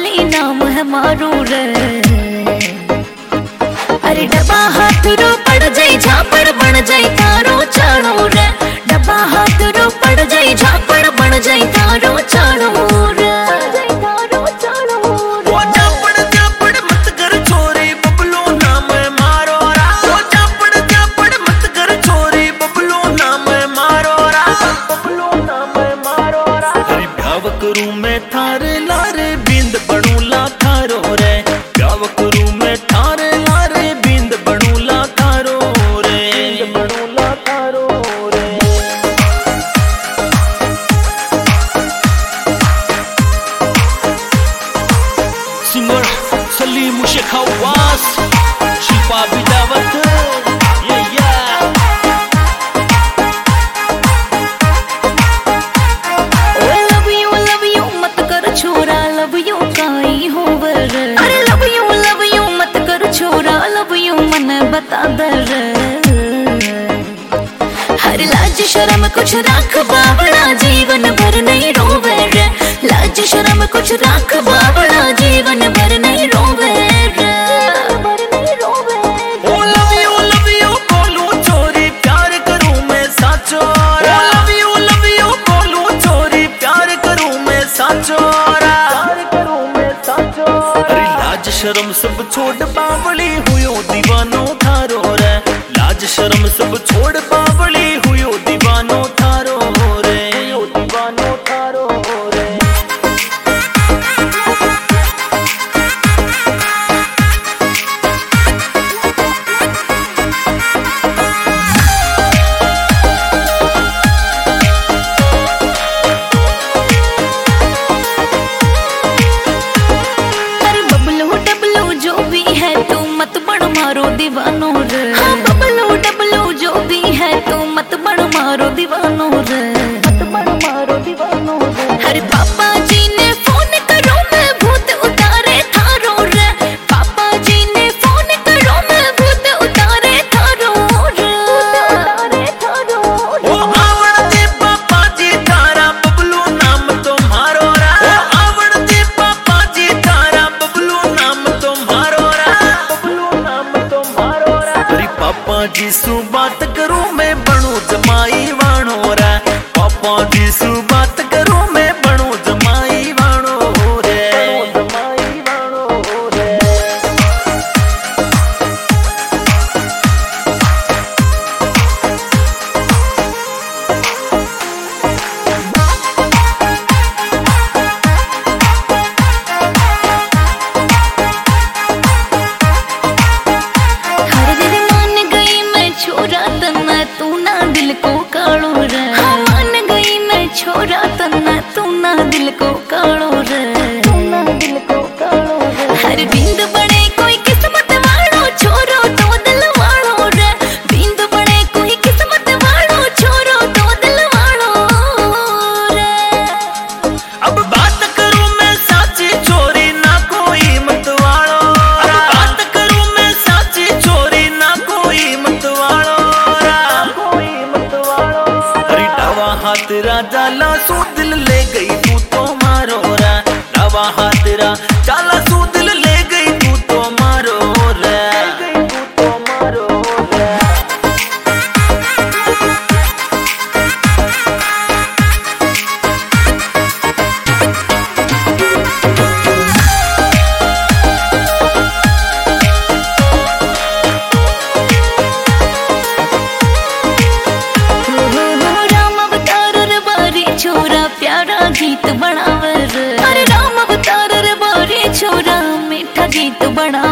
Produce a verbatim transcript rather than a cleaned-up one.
अली नाम है मारू रे। अरे डब्बा हाथ रो पड़ जाई झापड़ बन जाई तारो चाणो रे। डब्बा हाथ रो पड़ जाई झापड़ बन जाई तारो चाणो रे। करूं मैं थारे लारे बिंद बनू ला थारो रे। गाव करूं मैं थारे लारे बिंद बनू ला थारो रे। बिंद बनू ला थारो रे। सिंगर सलीम शेख हवास शिल्पा बिदावत या या छोरा लव यू काई होवर। अरे लव यू लव यू मत कर छोरा लव यू मन बता दर। हर लाज शर्म कुछ राख बावड़ा जीवन भर नहीं रोवे रे। लाज शर्म कुछ राख बावड़ा जीवन भर नहीं रोवे रे। ओ लव यू लव यू बोलूं चोरी प्यार करूं मैं साचो। ओ लव यू लव यू बोलूं चोरी प्यार करूं मैं साचो। शर्म सब छोड़ बावली हुयो दीवानो थारो रे। लाज शर्म सब छोड़ बावली हुयो दीवानो थारो रे। हुयो दीवानो थारो रे। मत बड़ मारो दीवानो रे। हाँ बबलू डबलू जो भी है तू मत बड़ मारो दीवानो रे। मत बड़ मारो दीवानो रे। अरे पापा जी ने फोन करो मैं भूत उतारे थारो रे। पापा जी ने फोन करो मैं भूत उतारे थारो रे। उतारे थारो रे। ओ आवड़ दे पापा जी तारा बबलू नाम तुम्हारो रा। ओ आवड़ दे पापा जी तारा बबलू नाम तुम्हारो रा। पापा जी सु बात करूं मैं बनू जमाई वाणो रे। पापा जी सु बात करूं मैं बनू जमाई वाणो रे। जमाई वाणो रे। छोरा तना तू ना दिल को कालो रे। हाँ मान गई मैं छोरा तना तू ना दिल को कालो रे। तू ना दिल को कालो रे। हर बिंद बने कोई किस्मत वालो छोरो तो दिल वालो रे। बिंद बने कोई किस्मत वालो छोरो तो दिल वालो रे। अब बात करूं मैं साची चोरी ना कोई मत वालो। अब बात करूं मैं साची चोरी ना कोई मत वालो। हाथ राजा ला सू दिल ले गई तू तो मारो रे। रवा हाथ रा चाला सू दिल ले गई तू तो मारो रे। तू तो मारो रे। छोरा प्यारा गीत बनावर। अरे राम अवतार रे बारे छोरा मीठा गीत बना।